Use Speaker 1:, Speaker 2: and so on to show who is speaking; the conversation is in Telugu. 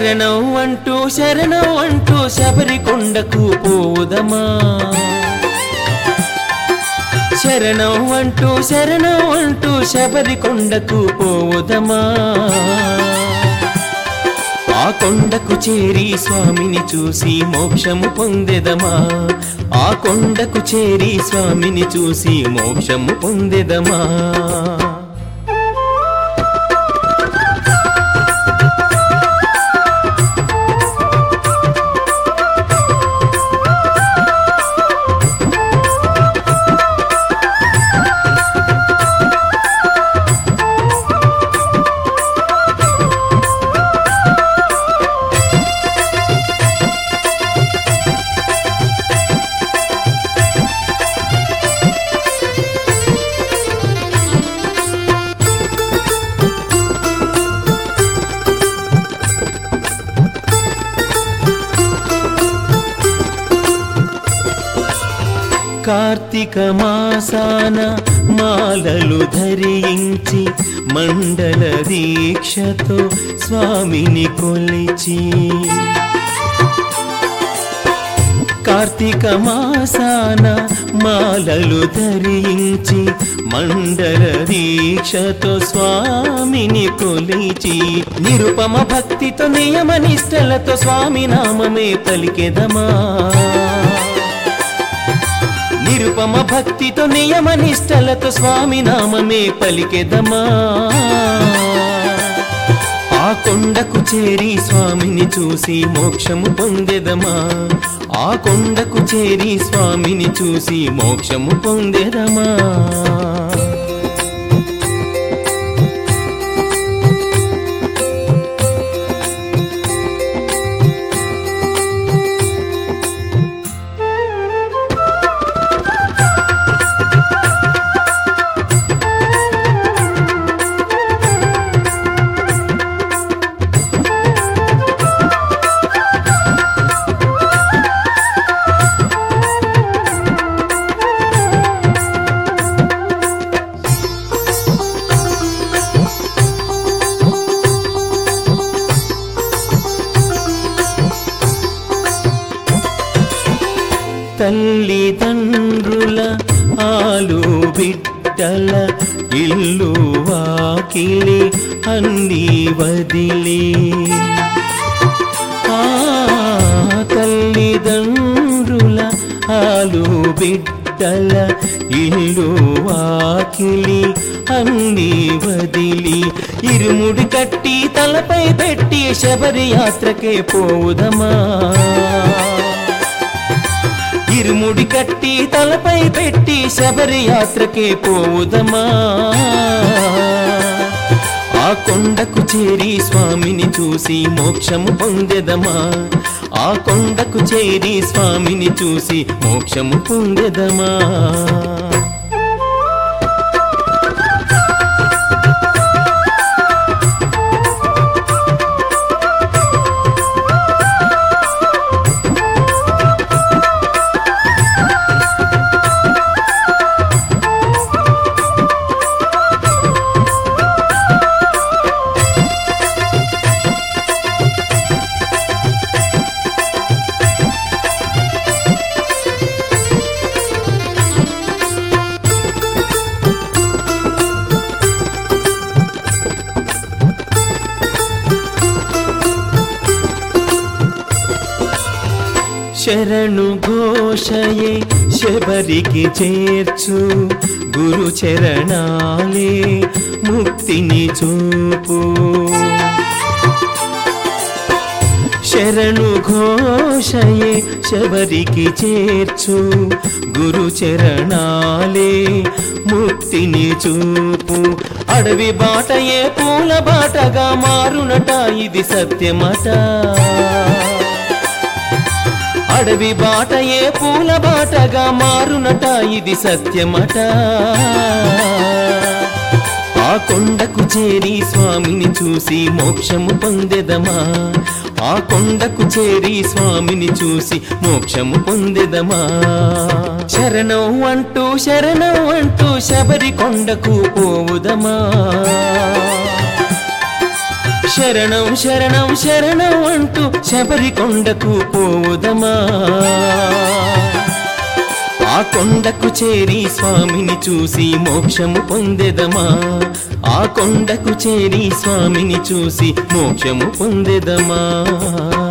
Speaker 1: శరణం అంటూ శబరికొండకు పోవుదమా శరణం అంటూ శబరికొండకు పోవుదమా ఆ కొండకు చేరి స్వామిని చూసి మోక్షము పొందెదమా ఆ కొండకు చేరి స్వామిని చూసి మోక్షము పొందెదమా కార్తీక మాసాన మాలలు ధరించి మండల దీక్షతో స్వామిని కొలిచి కార్తీక మాసాన మాలలు ధరించి మండల దీక్షతో స్వామిని కొలిచి నిరుపమ భక్తితో నియమ నిష్టలతో స్వామి నామమే పలికెదమా నిరుపమ భక్తితో నియమ నిష్టలతో స్వామి నామమే పలికెదమా ఆ కొండకు చేరి స్వామిని చూసి మోక్షము పొందెదమా ఆ కొండకు చేరి స్వామిని చూసి మోక్షము పొందెదమా తల్లిదండ్రుల ఆలు బిడ్డల ఇల్లు వాకిలి అన్నీ వదిలి తల్లిదండ్రుల ఆలు బిడ్డల ఇల్లు వాకిలి అన్నీ వదిలి ఇరుముడి కట్టి తలపై పెట్టి శబరి యాత్రకే పోవుదమా ఇరుముడి కట్టి తలపై పెట్టి శబరి యాత్రకే పోవుదమా ఆ కొండకు చేరి స్వామిని చూసి మోక్షము పొందెదమా ఆ కొండకు చేరి స్వామిని చూసి మోక్షము పొందెదమా శరణు ఘోషయే శబరికి చేర్చు గురు చరణాలే ముక్తిని చూపు శరణు ఘోషయే శబరికి చేర్చు గురు చరణాలే ముక్తిని చూపు అడవి బాటయే పూల బాటగా మారునట ఇది సత్యమట అడవి బాటయే పూల బాటగా మారునట ఇది సత్యమట ఆ కొండకు చేరి స్వామిని చూసి మోక్షము పొందెదమా ఆ కొండకు చేరి స్వామిని చూసి మోక్షము పొందెదమా శరణం అంటూ శబరి కొండకు పోవుదమా శరణం శరణం శరణం అంటూ శబరి కొండకు పోవుదమా ఆ కొండకు చేరి స్వామిని చూసి మోక్షము పొందెదమా ఆ కొండకు చేరి స్వామిని చూసి మోక్షము పొందెదమా